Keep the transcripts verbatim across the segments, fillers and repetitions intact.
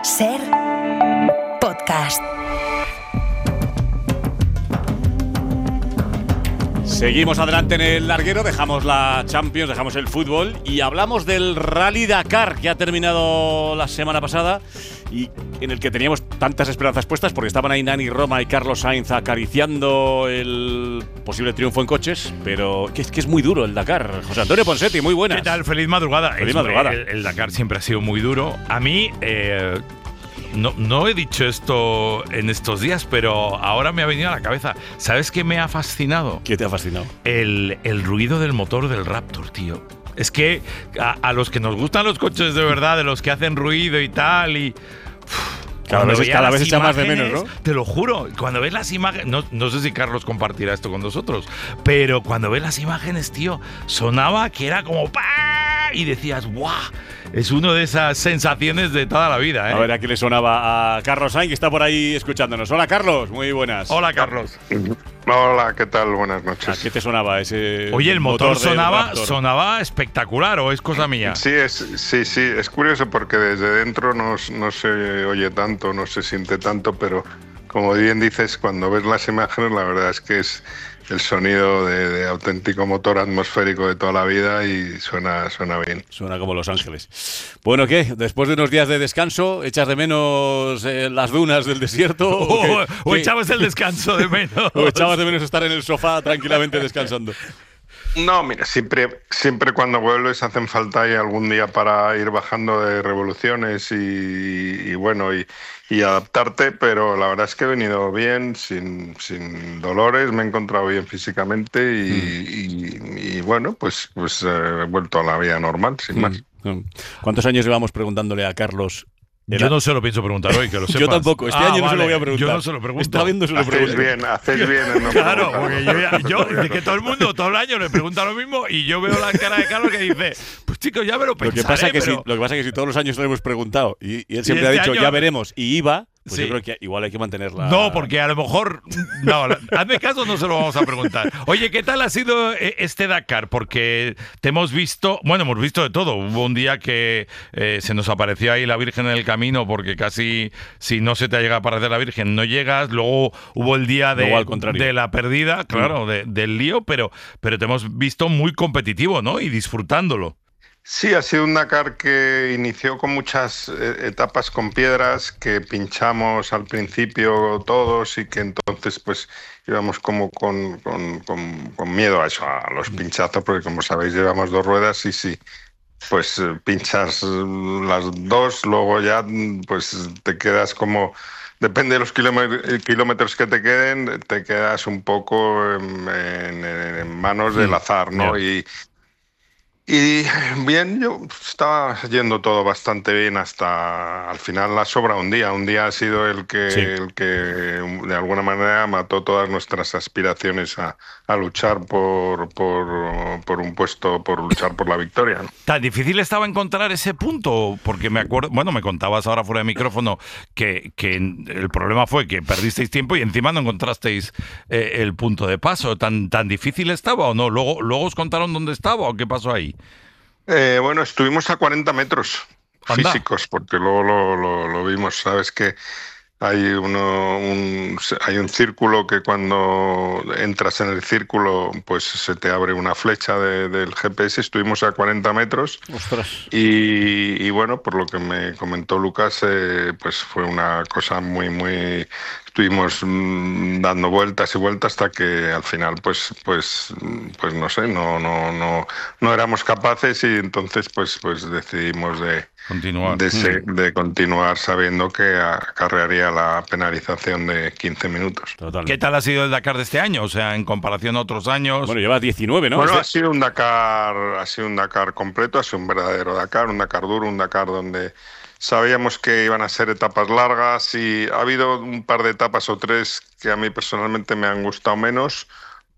Ser podcast. Seguimos adelante en el larguero, dejamos la Champions, dejamos el fútbol y hablamos del Rally Dakar, que ha terminado la semana pasada y en el que teníamos tantas esperanzas puestas porque estaban ahí Nani Roma y Carlos Sainz acariciando el posible triunfo en coches, pero que es que es muy duro el Dakar. José Antonio Ponseti, muy buenas. ¿Qué tal? Feliz madrugada. Feliz Es- madrugada. El, el Dakar siempre ha sido muy duro. A mí, eh, no, no he dicho esto en estos días, pero ahora me ha venido a la cabeza. ¿Sabes qué me ha fascinado? ¿Qué te ha fascinado? El, el ruido del motor del Raptor, tío. Es que a, a los que nos gustan los coches de verdad, de los que hacen ruido y tal, y... uf, Cada cuando vez- veía cada las vez echa más de imágenes, menos, ¿no? Te lo juro, cuando ves las imágenes, no, no sé si Carlos compartirá esto con nosotros, pero cuando ves las imágenes, tío, sonaba que era como ¡pah! Y decías, ¡guau! Es una de esas sensaciones de toda la vida, ¿eh? A ver, aquí le sonaba a Carlos Sainz, que está por ahí escuchándonos. Hola, Carlos, muy buenas. Hola, Carlos. Hola, ¿qué tal? Buenas ¿A noches. qué te sonaba ese Oye, el motor, del sonaba, Raptor? sonaba espectacular, ¿o es cosa mía? Sí, es, sí, sí, es curioso porque desde dentro no, no se oye tanto, no se siente tanto, pero como bien dices, cuando ves las imágenes, la verdad es que es el sonido de, de auténtico motor atmosférico de toda la vida y suena, suena bien. Suena como Los Ángeles. Bueno, ¿qué? Después de unos días de descanso, ¿echas de menos eh, las dunas del desierto? O, qué? o ¿Qué? echabas el descanso de menos. ¿O echabas de menos estar en el sofá tranquilamente descansando? No, mira, siempre, siempre cuando vuelves hacen falta ahí algún día para ir bajando de revoluciones y, y bueno, y, y adaptarte, pero la verdad es que he venido bien, sin, sin dolores, me he encontrado bien físicamente y, Mm. y- y bueno, pues, pues eh, he vuelto a la vida normal, sin más. Mm. ¿Cuántos años llevamos preguntándole a Carlos? Yo no se lo pienso preguntar hoy, que lo sepas. Yo tampoco, este Ah, año no se lo vale. voy a preguntar. Yo no se lo pregunto. Está viendo, se lo Hacéis pregunto. bien, hacéis bien en no Claro, preguntar. porque yo, ya- yo de que todo el mundo todo el año le pregunta lo mismo y yo veo la cara de Carlos que dice, pues chicos, ya me lo Lo pensaré, que, pasa que si, pero… lo que pasa que si todos los años le hemos preguntado y, y él siempre este ha dicho, año- ya veremos, y iba, pues Sí. yo creo que igual hay que mantenerla. No, porque a lo mejor… No, la- hazme caso, no se lo vamos a preguntar. Oye, ¿qué tal ha sido eh, este Dakar? Porque te hemos visto… Bueno, hemos visto de todo. Hubo un día que eh, se nos apareció ahí la Virgen en el camino porque casi si no se te llega a aparecer la Virgen no llegas. Luego hubo el día de, Luego al contrario. de la perdida, claro, de- del lío, pero, pero te hemos visto muy competitivo, ¿no? Y disfrutándolo. Sí, ha sido un Dakar que inició con muchas eh, etapas con piedras que pinchamos al principio todos y que entonces pues íbamos como con, con- con- con miedo a eso, a los pinchazos, porque como sabéis llevamos dos ruedas y sí, pues eh, pinchas eh, las dos, luego ya mm, pues te quedas como… Depende de los kilómetros, kilómetros que te queden, te quedas un poco en, en- en manos del azar, ¿no? Ya. Y, y bien, yo estaba yendo todo bastante bien hasta al final la sobra un día. Un día ha sido el que, Sí. el que de alguna manera mató todas nuestras aspiraciones a, a luchar por, por, por un puesto, por luchar por la victoria, ¿no? ¿Tan difícil estaba encontrar ese punto? Porque me acuerdo, bueno, me contabas ahora fuera de micrófono que, que el problema fue que perdisteis tiempo y encima no encontrasteis eh, el punto de paso. ¿Tan, tan difícil estaba o no? ¿Luego, luego os contaron dónde estaba o qué pasó ahí? Eh, bueno, estuvimos a cuarenta metros Anda. físicos, porque luego lo, lo- lo vimos. Sabes que hay, uno, un, hay un círculo que cuando entras en el círculo, pues se te abre una flecha de- del G P S. Estuvimos a cuarenta metros Ostras. y, y bueno, por lo que me comentó Lucas, eh, pues fue una cosa muy, muy… Estuvimos mm, dando vueltas y vueltas hasta que al final, pues, pues, mm, pues no sé, no, no, no, no éramos capaces y entonces, pues, pues decidimos de, Continuar. de, se- de continuar sabiendo que acarrearía la penalización de quince minutos. Totalmente. ¿Qué tal ha sido el Dakar de este año? O sea, en comparación a otros años. Bueno, lleva diecinueve, ¿no? Bueno, Este- ha sido un Dakar, ha sido un Dakar completo, ha sido un verdadero Dakar, un Dakar duro, un Dakar donde sabíamos que iban a ser etapas largas y ha habido un par de etapas o tres que a mí personalmente me han gustado menos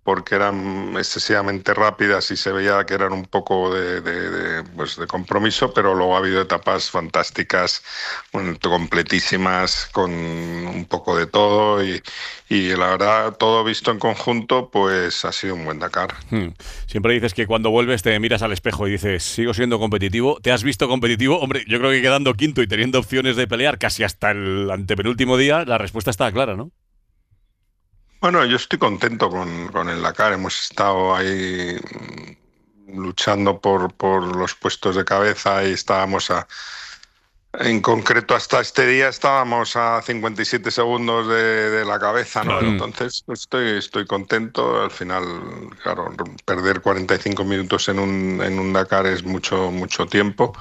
porque eran excesivamente rápidas y se veía que eran un poco de, de, de, pues de compromiso, pero luego ha habido etapas fantásticas, bueno, completísimas, con un poco de todo y, y la verdad, todo visto en conjunto, pues ha sido un buen Dakar. Hmm. Siempre dices que cuando vuelves te miras al espejo y dices, sigo siendo competitivo. ¿Te has visto competitivo? Hombre, yo creo que quedando quinto y teniendo opciones de pelear casi hasta el antepenúltimo día, la respuesta está clara, ¿no? Bueno, yo estoy contento con, con el Dakar. Hemos estado ahí luchando por, por los puestos de cabeza y estábamos a... En concreto, hasta este día estábamos a cincuenta y siete segundos de, de la cabeza, ¿no? Claro. Entonces estoy, estoy contento. Al final, claro, perder cuarenta y cinco minutos en un, en un Dakar es mucho, mucho tiempo.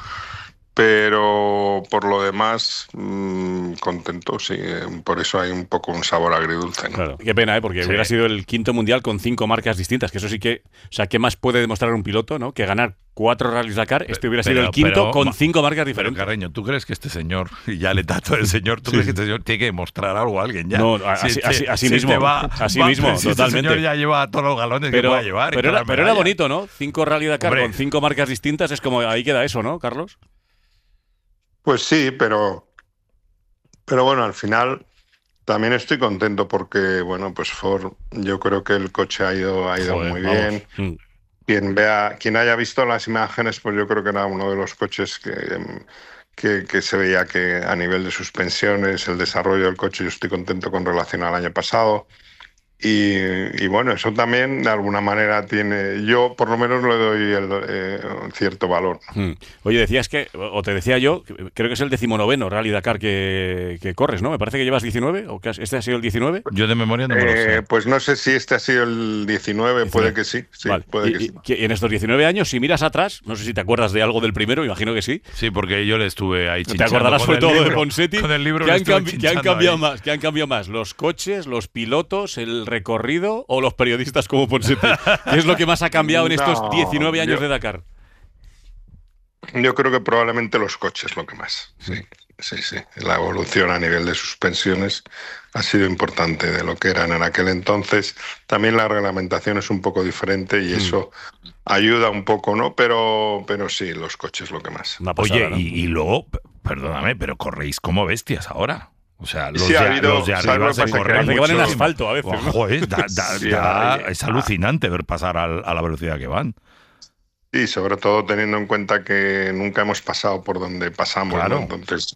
Pero por lo demás, mmm, contento, sí. Por eso hay un poco un sabor agridulce, ¿no? Claro. Qué pena, ¿eh? Porque sí. Hubiera sido el quinto mundial con cinco marcas distintas, que eso sí que... O sea, ¿qué más puede demostrar un piloto, ¿no? Que ganar cuatro rallies Dakar, este hubiera sido pero, el quinto pero, con cinco marcas diferentes. Pero, Carreño, ¿tú crees que este señor, y ya le tato el señor, ¿tú sí. crees que este señor tiene que demostrar algo a alguien ya? No, así, si así, este, así si mismo, este va, así va, mismo, si totalmente. Este señor ya lleva todos los galones pero, que pueda llevar. Pero, era, pero era bonito, ¿no? Cinco rally Dakar Hombre. con cinco marcas distintas, es como, ahí queda eso, ¿no, Carlos? Pues sí, pero, pero bueno, al final también estoy contento porque, bueno, pues Ford, yo creo que el coche ha ido, ha ido Joder, muy vamos. bien. Mm. Quien vea, quien haya visto las imágenes, pues yo creo que era uno de los coches que, que, que se veía que a nivel de suspensiones, el desarrollo del coche, yo estoy contento con relación al año pasado. Y, y bueno, eso también de alguna manera tiene, yo por lo menos le doy el, eh, cierto valor. Hmm. Oye, decías que, o te decía yo, creo que es el decimonoveno Rally Dakar que, que corres, ¿no? Me parece que llevas diecinueve, o que este ha sido el diecinueve. Yo de memoria no me lo sé. Eh, pues no sé si este ha sido el diecinueve, diecinueve. Puede que sí. sí vale. puede y, que sí. Y en estos diecinueve años, si miras atrás, no sé si te acuerdas de algo del primero, imagino que sí. Sí, porque yo le estuve ahí chinchando. Te acordarás sobre todo libro, de Ponseti, con el libro que, han cambi que han cambiado ahí. más, que han cambiado más los coches, los pilotos, el recorrido o los periodistas como Ponseti. ¿Qué es lo que más ha cambiado en estos no, diecinueve años yo, de Dakar? Yo creo que probablemente los coches lo que más. Sí, sí, sí. La evolución a nivel de suspensiones ha sido importante de lo que eran en aquel entonces. También la reglamentación es un poco diferente y mm. eso ayuda un poco, ¿no? Pero, pero sí, los coches lo que más. Pasada, Oye, ¿no? y, y luego, perdóname, pero corréis como bestias ahora. O sea, los, sí, de, ha habido, los de arriba se corren que van en asfalto a veces. ¿no? Joder, da, da, sí, da, hay, es alucinante ver pasar a, a la velocidad que van. Sí, sobre todo teniendo en cuenta que nunca hemos pasado por donde pasamos, claro. ¿no? Entonces,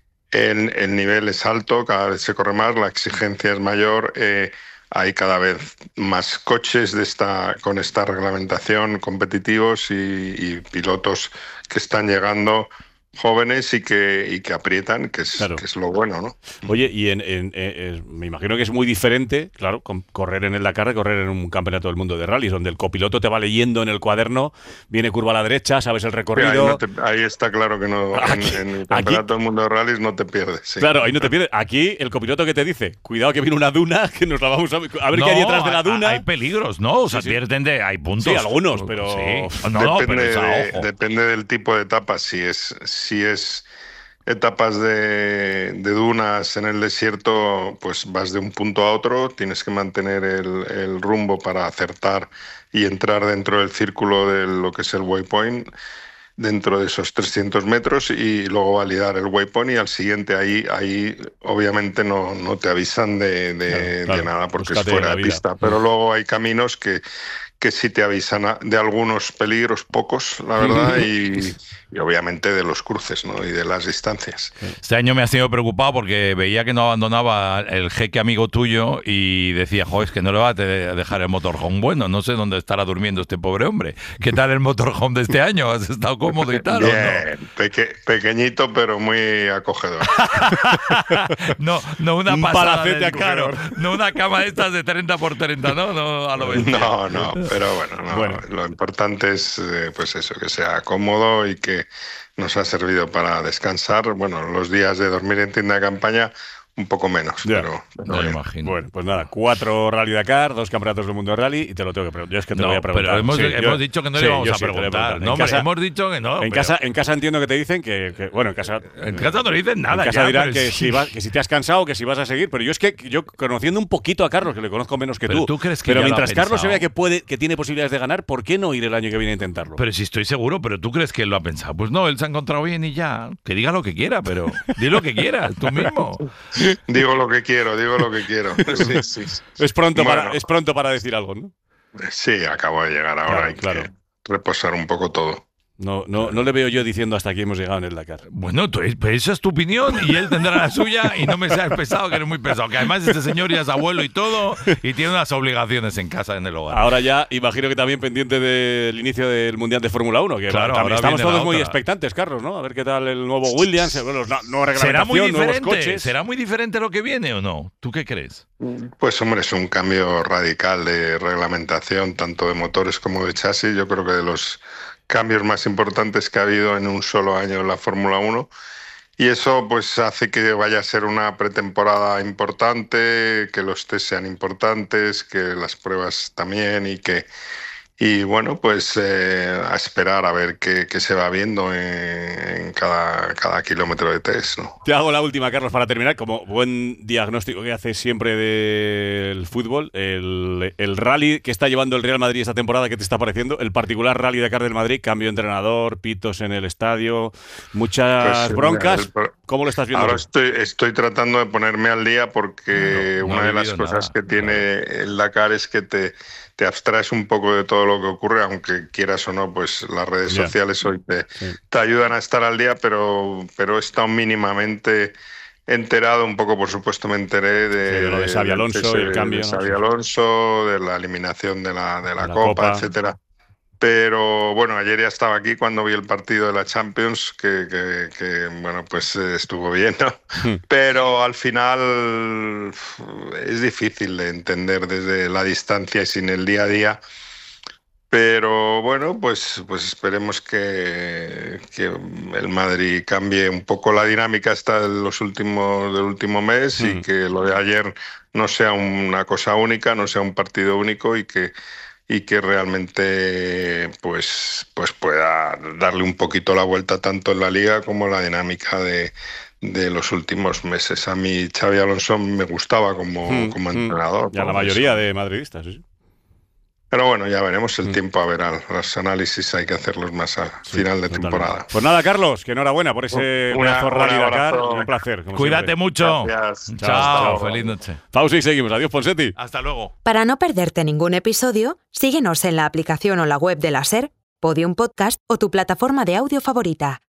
el, el nivel es alto, cada vez se corre más, la exigencia es mayor, eh, hay cada vez más coches de esta, con esta reglamentación competitivos y, y pilotos que están llegando jóvenes y que, y que aprietan, que es, claro. que es lo bueno, ¿no? Oye, y en, en, en, me imagino que es muy diferente, claro, con correr en el Dakar de correr en un campeonato del mundo de rallies, donde el copiloto te va leyendo en el cuaderno, viene curva a la derecha, sabes el recorrido. Sí, ahí, no te, ahí está claro que no, aquí, en, en el campeonato aquí, del mundo de rallies no te pierdes. Sí. Claro, ahí no te pierdes. Aquí el copiloto que te dice, cuidado que viene una duna, que nos la vamos a, a ver no, qué hay detrás de la duna. Hay peligros, ¿no? O sea, sí, sí. pierden de, hay puntos. Sí, algunos, pero... Sí. No, no, depende, pero de, depende del tipo de etapa, si es... Si es etapas de, de dunas en el desierto, pues vas de un punto a otro, tienes que mantener el, el rumbo para acertar y entrar dentro del círculo de lo que es el waypoint, dentro de esos trescientos metros, y luego validar el waypoint, y al siguiente ahí, ahí obviamente no, no te avisan de, de, claro, claro. de nada porque es fuera de, de pista, pero luego hay caminos que que sí te avisan de algunos peligros, pocos, la verdad, y, y obviamente de los cruces, ¿no? Y de las distancias. Este año me ha sido preocupado porque veía que no abandonaba el jeque amigo tuyo y decía, joder, es que no le va a dejar el motorhome bueno, no sé dónde estará durmiendo este pobre hombre. ¿Qué tal el motorhome de este año? ¿Has estado cómodo y tal? Bien, ¿o no? Peque, pequeñito, pero muy acogedor. no, no una Un pasada palacete del caro, no una cama de estas de treinta por treinta, ¿no? No, a lo bestia. No, no. Pero bueno, no, bueno, lo importante es eh, pues eso, que sea cómodo y que nos ha servido para descansar. Bueno, los días de dormir en tienda de campaña un poco menos, Ya, pero, pero No me bien. imagino. Bueno, pues nada, cuatro Rally Dakar, dos campeonatos del mundo de rally y te lo tengo que preguntar. Yo es que te No, lo voy a preguntar. pero hemos, Sí, hemos yo- dicho que no sí, le vamos yo a sí te lo voy preguntar. En No, hombre, casa- hemos dicho que no. En pero- casa, en casa entiendo que te dicen que, que- bueno, en casa, En casa no le dicen nada. en casa ya, dirán pero que sí. si, vas- que si te has cansado, que si vas a seguir, pero yo es que yo conociendo un poquito a Carlos, que le conozco menos que Pero tú, tú crees que pero ya lo ha mientras Carlos se pensado. vea que puede, que tiene posibilidades de ganar, ¿por qué no ir el año que viene a intentarlo? Pero si estoy seguro, pero tú crees que él lo ha pensado. Pues no, él se ha encontrado bien y ya. Que diga lo que quiera, pero di lo que quieras, tú mismo. Digo lo que quiero, digo lo que quiero. Sí, sí. es pronto Bueno. para es pronto para decir algo, ¿no? Sí, acabo de llegar ahora, Claro, hay claro. que reposar un poco todo. No, no, no le veo yo diciendo hasta aquí hemos llegado en el Dakar. Bueno, tú- pues esa es tu opinión y él tendrá la suya y no me seas pesado, que eres muy pesado. Que además este señor ya es abuelo y todo y tiene unas obligaciones en casa, en el hogar. Ahora ya, imagino que también pendiente del inicio del Mundial de Fórmula uno, que Claro, también ahora estamos viene la todos muy otra. expectantes, Carlos, ¿no? A ver qué tal el nuevo Williams, bueno, los- nueva ¿Será muy reglamentación, nuevos diferente? coches. ¿Será muy diferente lo que viene o no? ¿Tú qué crees? Pues hombre, es un cambio radical de reglamentación, tanto de motores como de chasis. Yo creo que de los cambios más importantes que ha habido en un solo año en la Fórmula uno. Y eso pues hace que vaya a ser una pretemporada importante, que los test sean importantes, que las pruebas también y que y bueno, pues eh, a esperar a ver qué, qué se va viendo en, en cada, cada kilómetro de test, ¿no? Te hago la última, Carlos, para terminar. Como buen diagnóstico que haces siempre del fútbol, el, el rally que está llevando el Real Madrid esta temporada, ¿qué te está pareciendo? El particular Rally Dakar del Madrid, cambio de entrenador, pitos en el estadio, muchas Pues, broncas. el pro- ¿Cómo lo estás viendo? Ahora tú? estoy, estoy tratando de ponerme al día porque No, no una ha de las vivido cosas nada. que tiene el Dakar es que te, te abstraes un poco de todo lo que ocurre, aunque quieras o no, pues las redes Ya. sociales hoy te, Sí. te ayudan a estar al día, pero, pero he estado mínimamente enterado, un poco por supuesto me enteré de, Sí, de lo de Xabi del Alonso cese y el de- cambio, de ¿no? Xabi Sí. Alonso, de la eliminación de la, de la, La Copa, Copa. etcétera. Pero bueno, ayer ya estaba aquí cuando vi el partido de la Champions, que, que, que, bueno, pues eh, estuvo bien, ¿no? Hmm. Pero al final uf, es difícil de entender desde la distancia y sin el día a día. Pero bueno, pues, pues esperemos que, que el Madrid cambie un poco la dinámica hasta los últimos, del último mes Mm. y que lo de ayer no sea una cosa única, no sea un partido único y que, y que realmente pues, pues pueda darle un poquito la vuelta tanto en la Liga como en la dinámica de, de los últimos meses. A mí Xabi Alonso me gustaba como, Mm, como mm. entrenador. Ya la ¿no? mayoría Eso. de madridistas, sí. Pero bueno, ya veremos el Mm. tiempo a ver. Los análisis hay que hacerlos más a Sí, final de totalmente. temporada. Pues nada, Carlos, que enhorabuena por ese Una- pedazo un Rally Dakar. abrazo. Un placer. como Cuídate siempre. mucho. Gracias. Chao, Hasta luego. feliz noche. Pausa y seguimos. Adiós, Ponseti. Hasta luego. Para no perderte ningún episodio, síguenos en la aplicación o la web de la SER, Podium Podcast o tu plataforma de audio favorita.